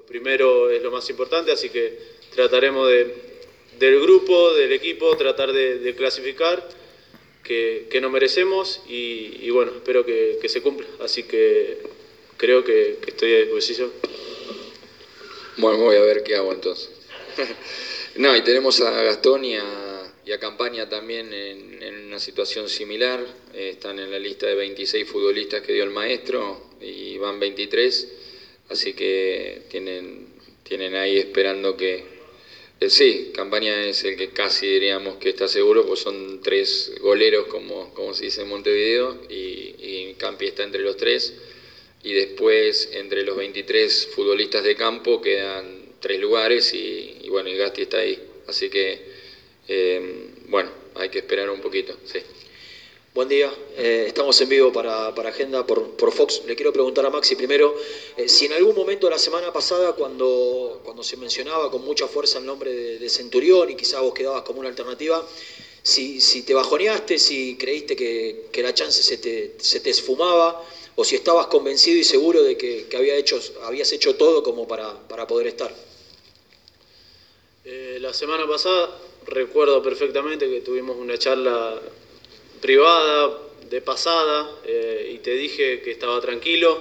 primero es lo más importante, así que trataremos del grupo, del equipo, tratar de clasificar, que nos merecemos y bueno, espero que se cumpla. Así que creo que estoy a disposición. Bueno, voy a ver qué hago entonces. No, y tenemos a Gastón y a Campaña también en una situación similar. Están en la lista de 26 futbolistas que dio el maestro y van 23, así que tienen ahí esperando que... sí, Campaña es el que casi diríamos que está seguro, pues son 3 goleros, como se dice en Montevideo, y Campi está entre los 3. Y después, entre los 23 futbolistas de campo, quedan 3 lugares y bueno, y Gasti está ahí. Así que, bueno, hay que esperar un poquito, sí. Buen día, estamos en vivo para Agenda por Fox. Le quiero preguntar a Maxi primero, si en algún momento de la semana pasada, cuando se mencionaba con mucha fuerza el nombre de Centurión y quizás vos quedabas como una alternativa, si te bajoneaste, si creíste que la chance se te esfumaba, o si estabas convencido y seguro de que habías hecho todo como para poder estar. La semana pasada recuerdo perfectamente que tuvimos una charla privada, de pasada, y te dije que estaba tranquilo,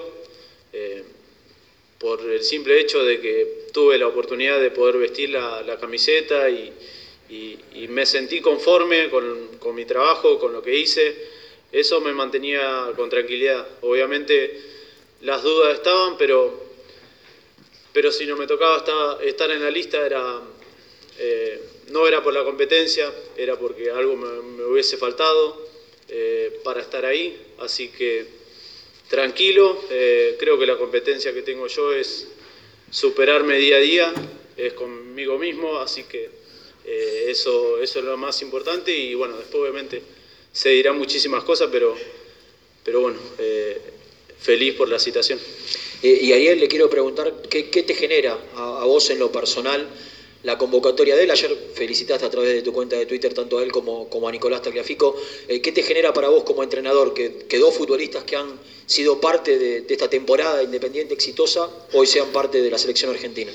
por el simple hecho de que tuve la oportunidad de poder vestir la camiseta y me sentí conforme con mi trabajo, con lo que hice. Eso me mantenía con tranquilidad. Obviamente las dudas estaban, pero si no me tocaba estar en la lista no era por la competencia, era porque algo me hubiese faltado para estar ahí. Así que tranquilo, creo que la competencia que tengo yo es superarme día a día, es conmigo mismo, así que eso es lo más importante. Y bueno, después obviamente se dirán muchísimas cosas, pero bueno, feliz por la citación. Y Ariel, le quiero preguntar, ¿qué te genera a vos en lo personal la convocatoria de él? Ayer felicitaste a través de tu cuenta de Twitter tanto a él como a Nicolás Tagliafico. ¿Qué te genera para vos como entrenador que 2 futbolistas que han sido parte de esta temporada independiente exitosa hoy sean parte de la selección argentina?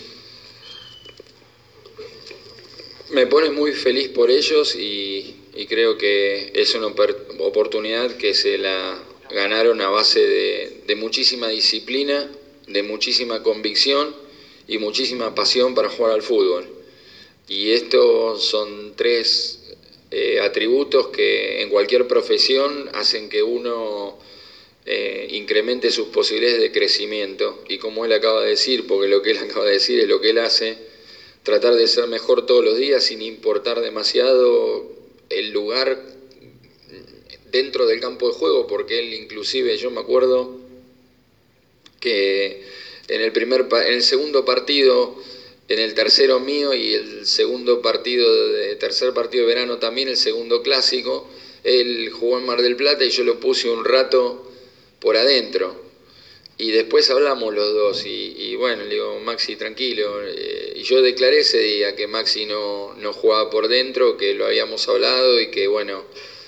Me pone muy feliz por ellos y creo que es una oportunidad que se la ganaron a base de muchísima disciplina, de muchísima convicción y muchísima pasión para jugar al fútbol. Y estos son 3 atributos que en cualquier profesión hacen que uno incremente sus posibilidades de crecimiento. Y como él acaba de decir, porque lo que él acaba de decir es lo que él hace, tratar de ser mejor todos los días sin importar demasiado el lugar dentro del campo de juego, porque él inclusive, yo me acuerdo que en el segundo partido, en el tercero mío y el tercer partido de verano también, el segundo clásico, él jugó en Mar del Plata y yo lo puse un rato por adentro. Y después hablamos los dos y bueno, le digo, Maxi, tranquilo. Y yo declaré ese día que Maxi no jugaba por dentro, que lo habíamos hablado y que bueno,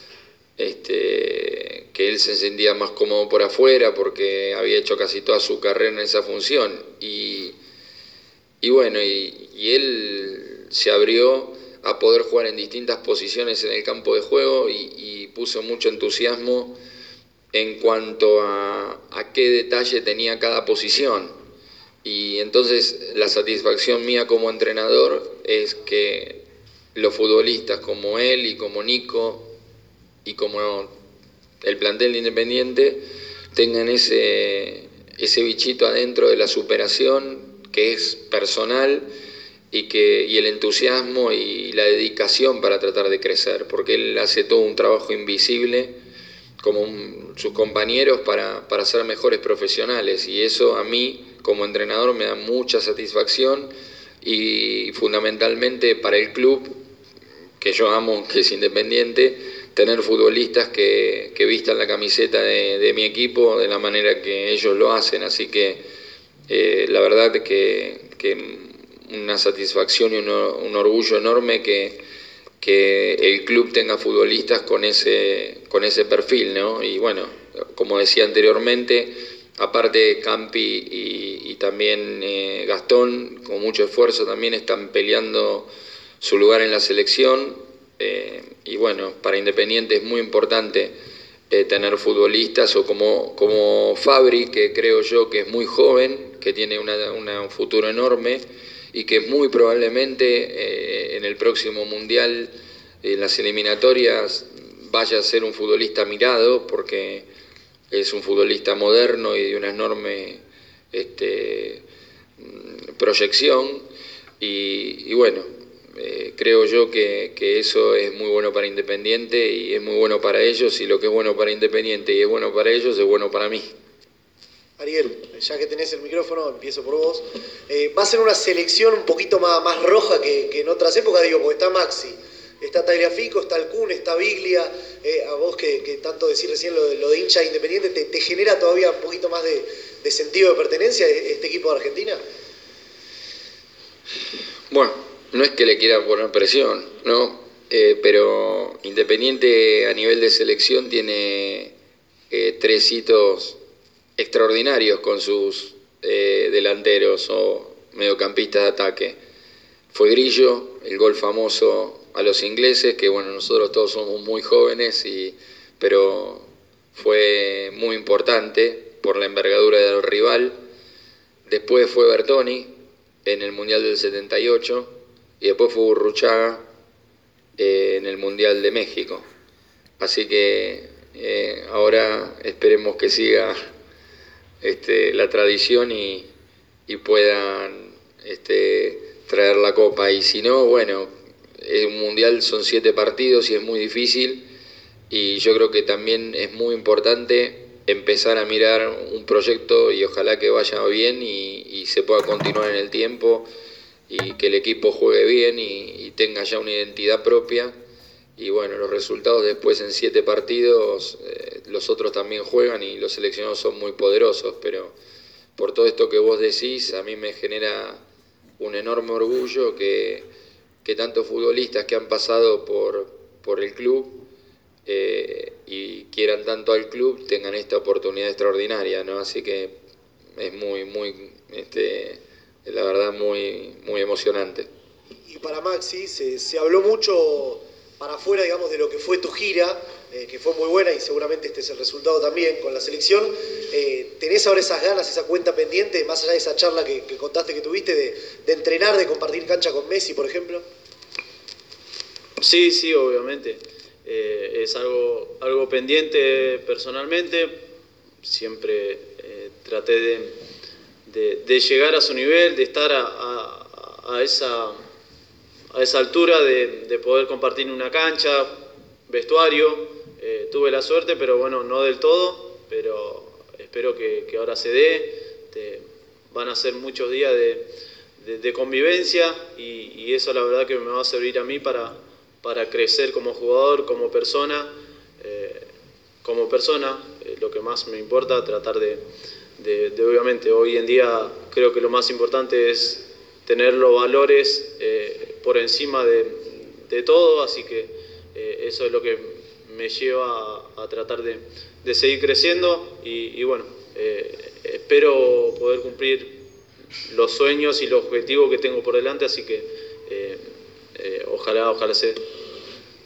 que él se sentía más cómodo por afuera porque había hecho casi toda su carrera en esa función. Y bueno, y él se abrió a poder jugar en distintas posiciones en el campo de juego y puso mucho entusiasmo en cuanto a qué detalle tenía cada posición. Y entonces la satisfacción mía como entrenador es que los futbolistas como él y como Nico y como el plantel de Independiente tengan ese bichito adentro de la superación que es personal y el entusiasmo y la dedicación para tratar de crecer, porque él hace todo un trabajo invisible como sus compañeros para ser mejores profesionales, y eso a mí como entrenador me da mucha satisfacción y fundamentalmente para el club que yo amo, que es Independiente, tener futbolistas que vistan la camiseta de mi equipo de la manera que ellos lo hacen. Así que la verdad que una satisfacción y un orgullo enorme que el club tenga futbolistas con ese perfil, ¿no? Y bueno, como decía anteriormente, aparte Campi y también Gastón, con mucho esfuerzo también están peleando su lugar en la selección. Y bueno, para Independiente es muy importante tener futbolistas o como Fabri, que creo yo que es muy joven, que tiene un futuro enorme y que muy probablemente en el próximo Mundial, en las eliminatorias, vaya a ser un futbolista mirado, porque es un futbolista moderno y de una enorme proyección. Y bueno, creo yo que eso es muy bueno para Independiente y es muy bueno para ellos, y lo que es bueno para Independiente y es bueno para ellos es bueno para mí. Ariel, ya que tenés el micrófono, empiezo por vos. Va a ser una selección un poquito más roja que en otras épocas, digo, porque está Maxi, está Tagliafico, está el Kun, está Biglia. A vos que tanto decís recién lo de hincha Independiente, ¿te genera todavía un poquito más de sentido de pertenencia este equipo de Argentina? Bueno, no es que le quiera poner presión, ¿no? Pero Independiente a nivel de selección tiene 3 hitos extraordinarios con sus delanteros o mediocampistas de ataque. Fue Grillo, el gol famoso a los ingleses, que bueno, nosotros todos somos muy jóvenes, pero fue muy importante por la envergadura del rival. Después fue Bertoni en el Mundial del 78 y después fue Burruchaga en el Mundial de México. Así que ahora esperemos que siga la tradición y puedan traer la copa. Y si no, bueno, un mundial son 7 partidos y es muy difícil, y yo creo que también es muy importante empezar a mirar un proyecto y ojalá que vaya bien y se pueda continuar en el tiempo y que el equipo juegue bien y tenga ya una identidad propia. Y bueno, los resultados después en 7 partidos, los otros también juegan y los seleccionados son muy poderosos, pero por todo esto que vos decís, a mí me genera un enorme orgullo que tantos futbolistas que han pasado por el club y quieran tanto al club tengan esta oportunidad extraordinaria, ¿no? Así que es la verdad muy emocionante. Y para Maxi se habló mucho para afuera, digamos, de lo que fue tu gira, que fue muy buena y seguramente este es el resultado también con la selección. ¿Tenés ahora esas ganas, esa cuenta pendiente, más allá de esa charla que contaste que tuviste, de entrenar, de compartir cancha con Messi, por ejemplo? Sí, obviamente. Es algo pendiente personalmente. Siempre traté de llegar a su nivel, de estar a esa altura, de poder compartir una cancha, vestuario. Tuve la suerte, pero bueno, no del todo, pero espero que ahora se dé. Van a ser muchos días de convivencia y eso la verdad que me va a servir a mí para crecer como jugador, como persona. Lo que más me importa, tratar de obviamente, hoy en día creo que lo más importante es tener los valores por encima de todo, así que eso es lo que me lleva a tratar de seguir creciendo y bueno, espero poder cumplir los sueños y los objetivos que tengo por delante, así que ojalá se dé.